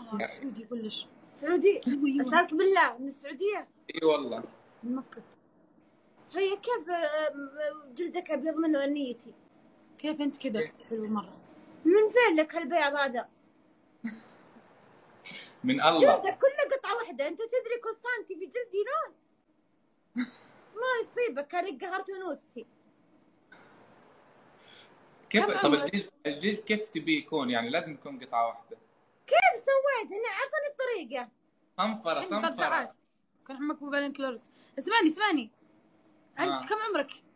سعودي كلش. سعودي؟ أسألك بالله من السعودية؟ اي والله. من مكة. هي كيف جلدك أبيض منه نيتي؟ كيف أنت كذا حلو مرة؟ من فين لك هالبياض هذا؟ من الله. جلدك كله قطعة واحدة، أنت تدري كل سنتي في جلدي لون ما يصيبك، كان قهرت ونوستي. كيف طب الجلد كيف تبي يكون؟ يعني لازم يكون قطعة واحدة. كيف سويت؟ أنا عطني الطريقة. صنفرة. كان عمك مو بعدين كلوركس. اسمعني أنت كم عمرك؟